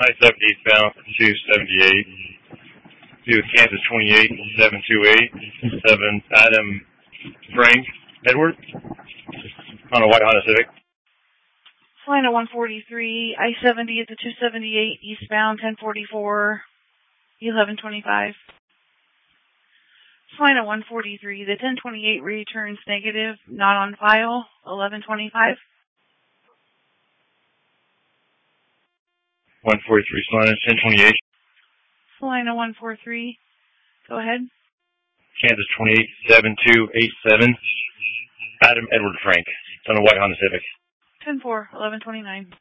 I-70 eastbound 278. To Kansas 28 728 7 Adam Frank Edward on a white Honda Civic. Flying at 143, I-70 at the 278 eastbound 1044 1125. Flying at 143, the 1028 returns negative, not on file, 1125. 143, flying 1028. Flying at 143, go ahead. Kansas 28 7287. Adam Edward Frank on a white Honda Civic. 10-4, 1129.